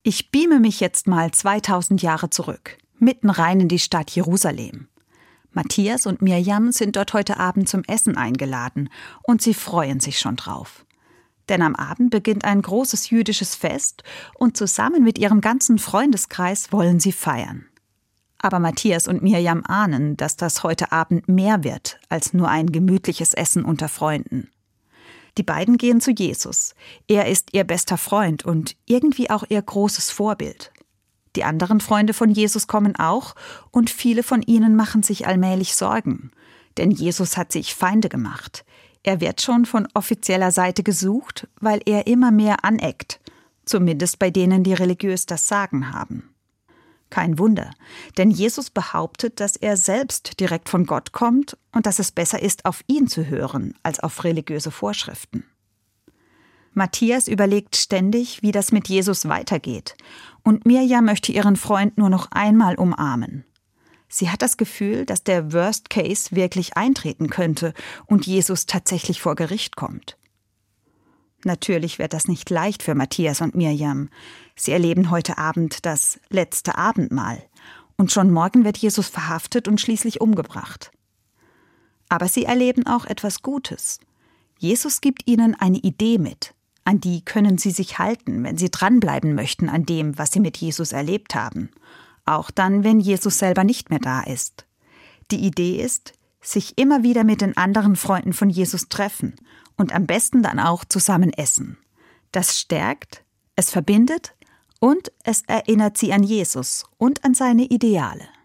Ich beame mich jetzt mal 2000 Jahre zurück, mitten rein in die Stadt Jerusalem. Matthias und Mirjam sind dort heute Abend zum Essen eingeladen und sie freuen sich schon drauf. Denn am Abend beginnt ein großes jüdisches Fest und zusammen mit ihrem ganzen Freundeskreis wollen sie feiern. Aber Matthias und Mirjam ahnen, dass das heute Abend mehr wird als nur ein gemütliches Essen unter Freunden. Die beiden gehen zu Jesus. Er ist ihr bester Freund und irgendwie auch ihr großes Vorbild. Die anderen Freunde von Jesus kommen auch und viele von ihnen machen sich allmählich Sorgen. Denn Jesus hat sich Feinde gemacht. Er wird schon von offizieller Seite gesucht, weil er immer mehr aneckt. Zumindest bei denen, die religiös das Sagen haben. Kein Wunder, denn Jesus behauptet, dass er selbst direkt von Gott kommt und dass es besser ist, auf ihn zu hören, als auf religiöse Vorschriften. Matthias überlegt ständig, wie das mit Jesus weitergeht, und Mirjam möchte ihren Freund nur noch einmal umarmen. Sie hat das Gefühl, dass der Worst Case wirklich eintreten könnte und Jesus tatsächlich vor Gericht kommt. Natürlich wird das nicht leicht für Matthias und Mirjam. Sie erleben heute Abend das letzte Abendmahl. Und schon morgen wird Jesus verhaftet und schließlich umgebracht. Aber sie erleben auch etwas Gutes. Jesus gibt ihnen eine Idee mit. An die können sie sich halten, wenn sie dranbleiben möchten an dem, was sie mit Jesus erlebt haben. Auch dann, wenn Jesus selber nicht mehr da ist. Die Idee ist, sich immer wieder mit den anderen Freunden von Jesus treffen und am besten dann auch zusammen essen. Das stärkt, es verbindet und es erinnert sie an Jesus und an seine Ideale.